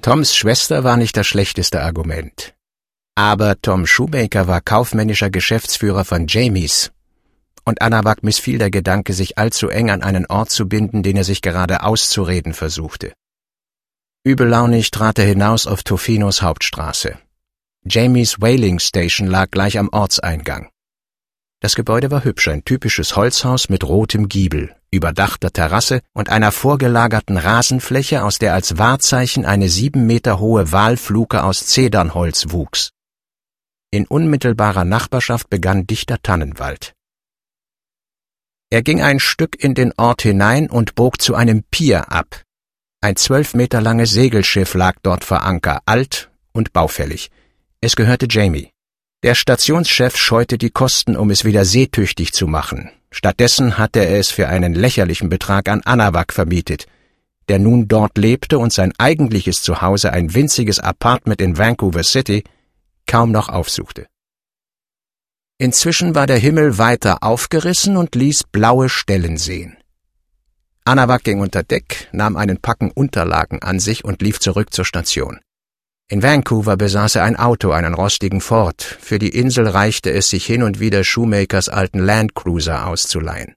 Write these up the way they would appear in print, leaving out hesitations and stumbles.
Toms Schwester war nicht das schlechteste Argument. Aber Tom Shoemaker war kaufmännischer Geschäftsführer von Jamies. Und Anahuac missfiel der Gedanke, sich allzu eng an einen Ort zu binden, den er sich gerade auszureden versuchte. Übellaunig trat er hinaus auf Tofinos Hauptstraße. Jamies Whaling Station lag gleich am Ortseingang. Das Gebäude war hübsch, ein typisches Holzhaus mit rotem Giebel, überdachter Terrasse und einer vorgelagerten Rasenfläche, aus der als Wahrzeichen eine 7 Meter hohe Walfluke aus Zedernholz wuchs. In unmittelbarer Nachbarschaft begann dichter Tannenwald. Er ging ein Stück in den Ort hinein und bog zu einem Pier ab. Ein 12 Meter langes Segelschiff lag dort vor Anker, alt und baufällig. Es gehörte Jamie. Der Stationschef scheute die Kosten, um es wieder seetüchtig zu machen. Stattdessen hatte er es für einen lächerlichen Betrag an Anahuac vermietet, der nun dort lebte und sein eigentliches Zuhause, ein winziges Apartment in Vancouver City, kaum noch aufsuchte. Inzwischen war der Himmel weiter aufgerissen und ließ blaue Stellen sehen. Anahuac ging unter Deck, nahm einen Packen Unterlagen an sich und lief zurück zur Station. In Vancouver besaß er ein Auto, einen rostigen Ford. Für die Insel reichte es, sich hin und wieder Shoemakers alten Landcruiser auszuleihen.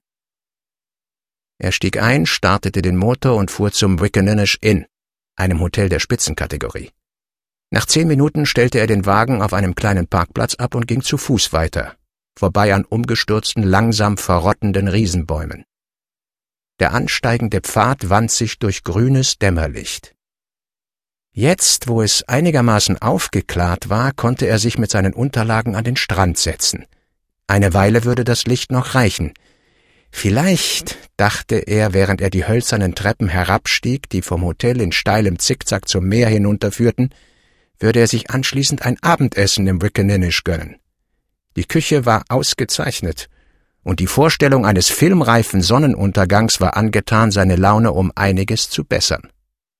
Er stieg ein, startete den Motor und fuhr zum Wickaninnish Inn, einem Hotel der Spitzenkategorie. Nach 10 Minuten stellte er den Wagen auf einem kleinen Parkplatz ab und ging zu Fuß weiter, vorbei an umgestürzten, langsam verrottenden Riesenbäumen. Der ansteigende Pfad wand sich durch grünes Dämmerlicht. Jetzt, wo es einigermaßen aufgeklärt war, konnte er sich mit seinen Unterlagen an den Strand setzen. Eine Weile würde das Licht noch reichen. Vielleicht, dachte er, während er die hölzernen Treppen herabstieg, die vom Hotel in steilem Zickzack zum Meer hinunterführten, würde er sich anschließend ein Abendessen im Wickaninnish gönnen. Die Küche war ausgezeichnet, und die Vorstellung eines filmreifen Sonnenuntergangs war angetan, seine Laune um einiges zu bessern.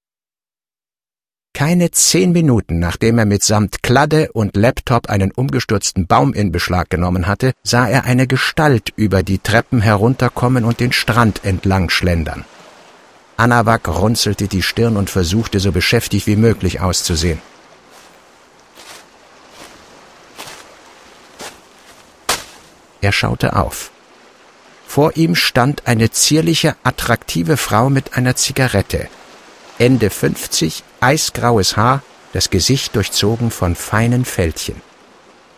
Keine 10 Minuten, nachdem er mitsamt Kladde und Laptop einen umgestürzten Baum in Beschlag genommen hatte, sah er eine Gestalt über die Treppen herunterkommen und den Strand entlang schlendern. Anahuac runzelte die Stirn und versuchte, so beschäftigt wie möglich auszusehen. Er schaute auf. Vor ihm stand eine zierliche, attraktive Frau mit einer Zigarette. Ende 50, eisgraues Haar, das Gesicht durchzogen von feinen Fältchen.